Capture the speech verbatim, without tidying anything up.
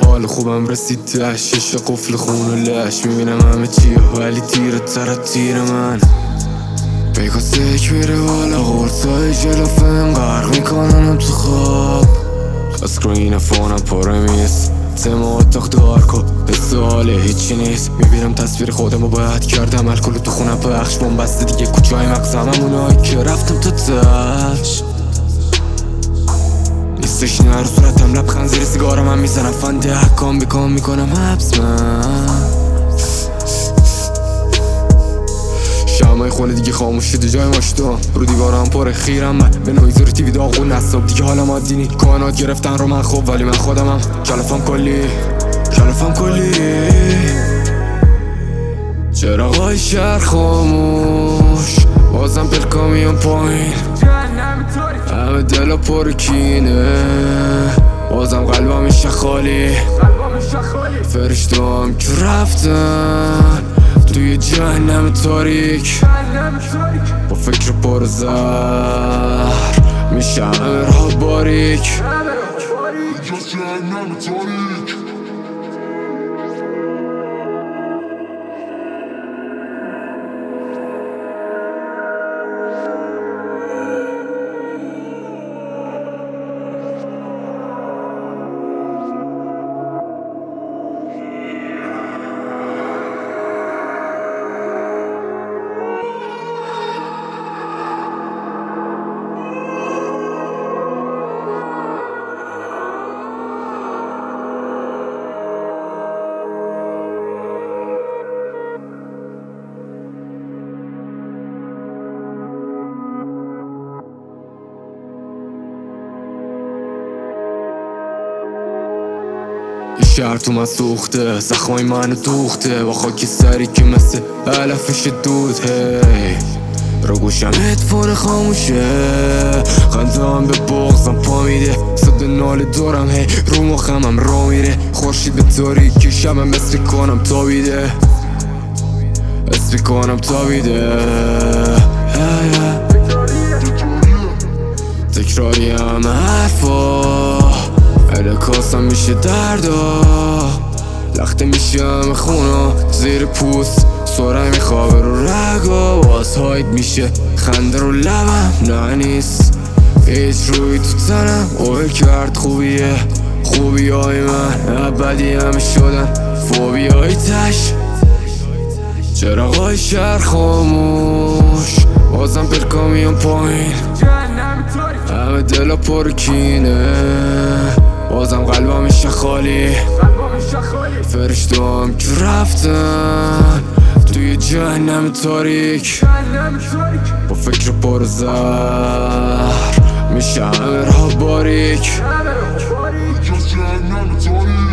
حال خوبم رسید تش شش قفل خون و لش میبینم همه چیه ولی تیره تر از تیر من بیکاس یک میره بالا قرصای جلوفم غرق میکننم تو خواب اسکرین فونم پره میز تما اتاق دار کن به سواله هیچی نیست میبینم تصویر خودمو باید کردم الکل تو خونم پخش بوم بسته دیگه کوچای مغزم همونایی که رفتم تا تش نیستش نه رو صورتم لبخند زیر سیگارم هم میزنم فنده حکام بیکام میکنم حبس من شمعای خونه دیگه خاموش شده جای ماشتم رو دیوارم پر خیرم من به نویزور تیوی داغون نصاب دیگه حالا مادی نی کانات گرفتن رو من خوب ولی من خودمم کلافم کلی کلافم کلی چراغای شهر خاموش بازم پلکا میام پایین همه دلا پر کینه بازم قلبم میشه خالی فرشته هم که رفتن توی جهنم تاریک با فکر پر زهر میشه همه راه باریک شهر تو من سوخته زخمای منو دوخته با خاکی سری که مثل علفش دود هی رو گوشم هدفون خاموشه خنده هم به بغزم پا میده صد نال دارم هی رو مخمم را میره خورشید به تاریکی شبم اسمی کنم تابیده اسمی کنم تابیده تکراری همه حرفا الکاسم میشه دردا لخته میشه همه خونا زیر پوست سرعی میخوابه رو رگا باز هاید میشه خنده رو لبم نه نیست هیچ روی تو تنم اوه کرد خوبیه خوبی های من ابدی همه شدن فوبی های تش چراغای شهر خاموش بازم پلکا میام پایین همه دلا پر کینه بازم قلبم میشه خالی فرشته هم که رفتن توی جهنم تاریک با فکر پر زهر میشه همه راه باریک